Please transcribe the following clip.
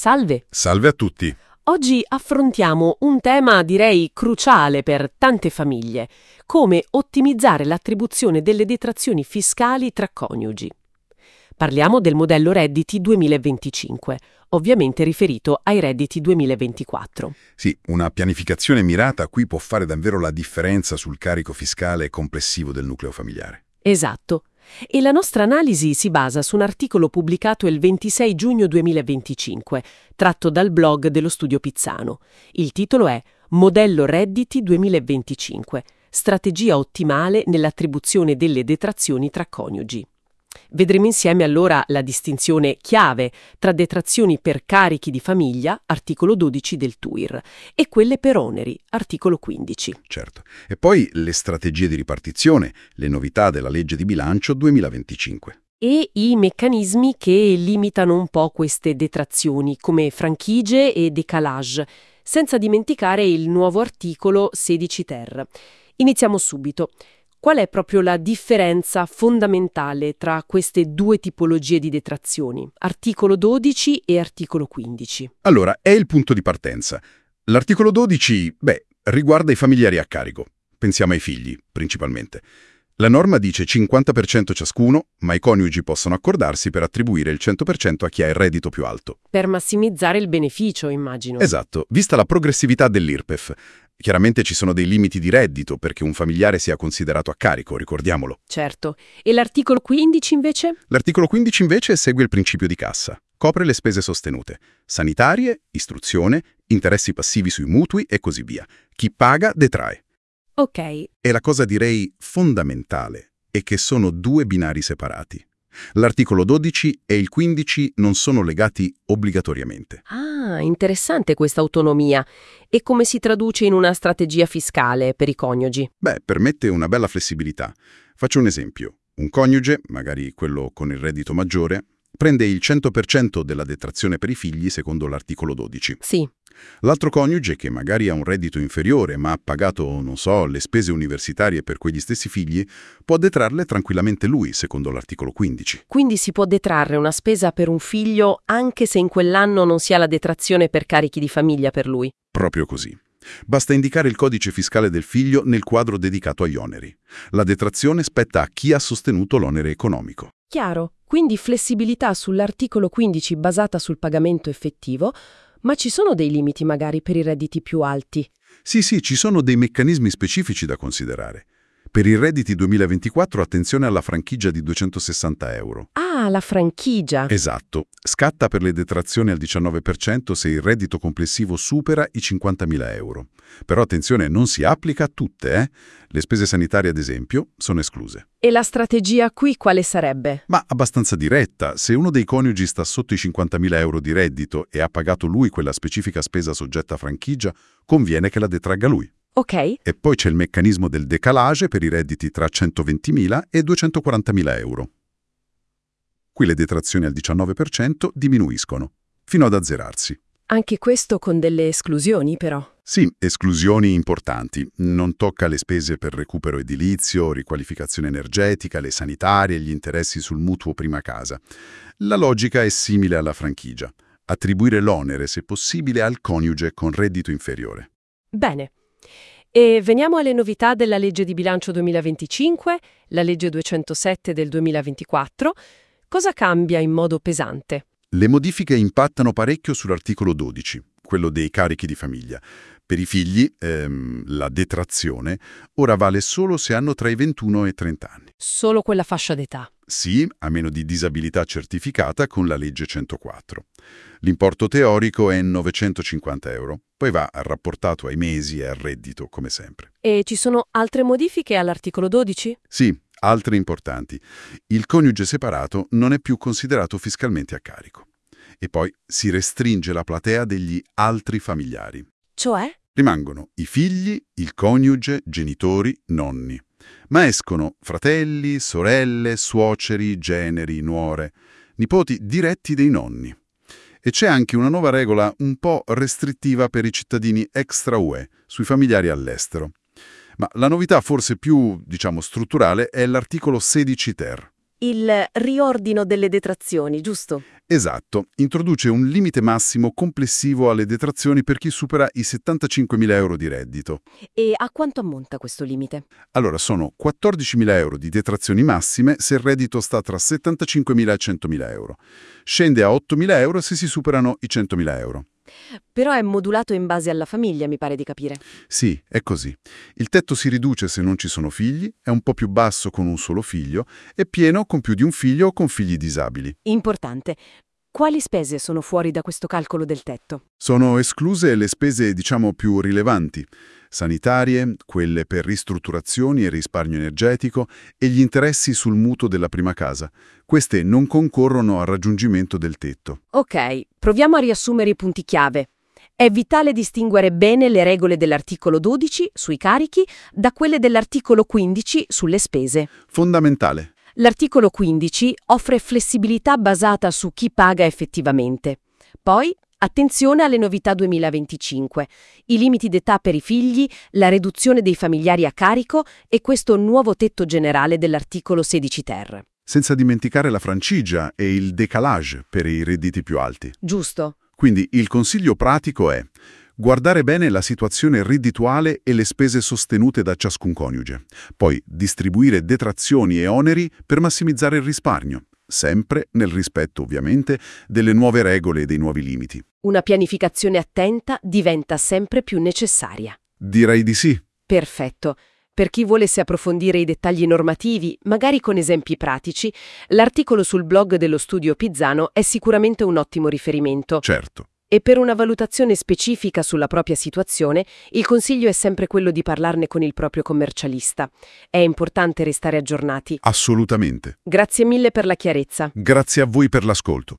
Salve. Salve a tutti. Oggi affrontiamo un tema, direi, cruciale per tante famiglie: come ottimizzare l'attribuzione delle detrazioni fiscali tra coniugi. Parliamo del modello redditi 2025, ovviamente riferito ai redditi 2024. Sì, una pianificazione mirata qui può fare davvero la differenza sul carico fiscale complessivo del nucleo familiare. Esatto. E la nostra analisi si basa su un articolo pubblicato il 26 giugno 2025, tratto dal blog dello Studio Pizzano. Il titolo è Modello redditi 2025, strategia ottimale nell'attribuzione delle detrazioni tra coniugi. Vedremo insieme allora la distinzione chiave tra detrazioni per carichi di famiglia, articolo 12 del TUIR, e quelle per oneri, articolo 15. Certo. E poi le strategie di ripartizione, le novità della legge di bilancio 2025. E i meccanismi che limitano un po' queste detrazioni, come franchigie e décalage, senza dimenticare il nuovo articolo 16 ter. Iniziamo subito. Qual è proprio la differenza fondamentale tra queste due tipologie di detrazioni, articolo 12 e articolo 15? Allora, è il punto di partenza. L'articolo 12, riguarda i familiari a carico. Pensiamo ai figli, principalmente. La norma dice 50% ciascuno, ma i coniugi possono accordarsi per attribuire il 100% a chi ha il reddito più alto. Per massimizzare il beneficio, immagino. Esatto, vista la progressività dell'IRPEF. Chiaramente ci sono dei limiti di reddito perché un familiare sia considerato a carico, ricordiamolo. Certo. E l'articolo 15 invece? L'articolo 15 invece segue il principio di cassa. Copre le spese sostenute, sanitarie, istruzione, interessi passivi sui mutui e così via. Chi paga detrae. Ok. E la cosa direi fondamentale è che sono due binari separati. L'articolo 12 e il 15 non sono legati obbligatoriamente. Ah, interessante questa autonomia. E come si traduce in una strategia fiscale per i coniugi? Permette una bella flessibilità. Faccio un esempio. Un coniuge, magari quello con il reddito maggiore, prende il 100% della detrazione per i figli secondo l'articolo 12. Sì. L'altro coniuge, che magari ha un reddito inferiore ma ha pagato, le spese universitarie per quegli stessi figli, può detrarle tranquillamente lui, secondo l'articolo 15. Quindi si può detrarre una spesa per un figlio anche se in quell'anno non si ha la detrazione per carichi di famiglia per lui? Proprio così. Basta indicare il codice fiscale del figlio nel quadro dedicato agli oneri. La detrazione spetta a chi ha sostenuto l'onere economico. Chiaro. Quindi flessibilità sull'articolo 15 basata sul pagamento effettivo, ma ci sono dei limiti magari per i redditi più alti? Sì, ci sono dei meccanismi specifici da considerare. Per i redditi 2024 attenzione alla franchigia di 260 euro. Ah, la franchigia. Esatto. Scatta per le detrazioni al 19% se il reddito complessivo supera i 50.000 euro. Però attenzione, non si applica a tutte, Le spese sanitarie, ad esempio, sono escluse. E la strategia qui quale sarebbe? Ma abbastanza diretta. Se uno dei coniugi sta sotto i 50.000 euro di reddito e ha pagato lui quella specifica spesa soggetta a franchigia, conviene che la detragga lui. Ok. E poi c'è il meccanismo del décalage per i redditi tra 120.000 e 240.000 euro. Qui le detrazioni al 19% diminuiscono, fino ad azzerarsi. Anche questo con delle esclusioni, però. Sì, esclusioni importanti. Non tocca le spese per recupero edilizio, riqualificazione energetica, le sanitarie, gli interessi sul mutuo prima casa. La logica è simile alla franchigia. Attribuire l'onere, se possibile, al coniuge con reddito inferiore. Bene. E veniamo alle novità della legge di bilancio 2025, la legge 207 del 2024. Cosa cambia in modo pesante? Le modifiche impattano parecchio sull'articolo 12, quello dei carichi di famiglia. Per i figli, la detrazione, ora vale solo se hanno tra i 21 e i 30 anni. Solo quella fascia d'età. Sì, a meno di disabilità certificata con la legge 104. L'importo teorico è 950 euro, poi va rapportato ai mesi e al reddito, come sempre. E ci sono altre modifiche all'articolo 12? Sì, altre importanti. Il coniuge separato non è più considerato fiscalmente a carico. E poi si restringe la platea degli altri familiari. Cioè? Rimangono i figli, il coniuge, genitori, nonni. Ma escono fratelli, sorelle, suoceri, generi, nuore, nipoti diretti dei nonni. E c'è anche una nuova regola un po' restrittiva per i cittadini extra UE, sui familiari all'estero. Ma la novità forse più, strutturale è l'articolo 16 ter. Il riordino delle detrazioni, giusto? Esatto, introduce un limite massimo complessivo alle detrazioni per chi supera i 75.000 euro di reddito. E a quanto ammonta questo limite? Allora, sono 14.000 euro di detrazioni massime se il reddito sta tra 75.000 e 100.000 euro. Scende a 8.000 euro se si superano i 100.000 euro. Però è modulato in base alla famiglia, mi pare di capire. Sì, è così. Il tetto si riduce se non ci sono figli, è un po' più basso con un solo figlio, è pieno con più di un figlio o con figli disabili. Importante. Quali spese sono fuori da questo calcolo del tetto? Sono escluse le spese, diciamo, più rilevanti, sanitarie, quelle per ristrutturazioni e risparmio energetico e gli interessi sul mutuo della prima casa. Queste non concorrono al raggiungimento del tetto. Ok, proviamo a riassumere i punti chiave. È vitale distinguere bene le regole dell'articolo 12 sui carichi da quelle dell'articolo 15 sulle spese. Fondamentale. L'articolo 15 offre flessibilità basata su chi paga effettivamente. Poi, attenzione alle novità 2025, i limiti d'età per i figli, la riduzione dei familiari a carico e questo nuovo tetto generale dell'articolo 16 ter. Senza dimenticare la franchigia e il décalage per i redditi più alti. Giusto. Quindi il consiglio pratico è guardare bene la situazione reddituale e le spese sostenute da ciascun coniuge. Poi distribuire detrazioni e oneri per massimizzare il risparmio, sempre nel rispetto, ovviamente, delle nuove regole e dei nuovi limiti. Una pianificazione attenta diventa sempre più necessaria. Direi di sì. Perfetto. Per chi volesse approfondire i dettagli normativi, magari con esempi pratici, l'articolo sul blog dello studio Pizzano è sicuramente un ottimo riferimento. Certo. E per una valutazione specifica sulla propria situazione, il consiglio è sempre quello di parlarne con il proprio commercialista. È importante restare aggiornati. Assolutamente. Grazie mille per la chiarezza. Grazie a voi per l'ascolto.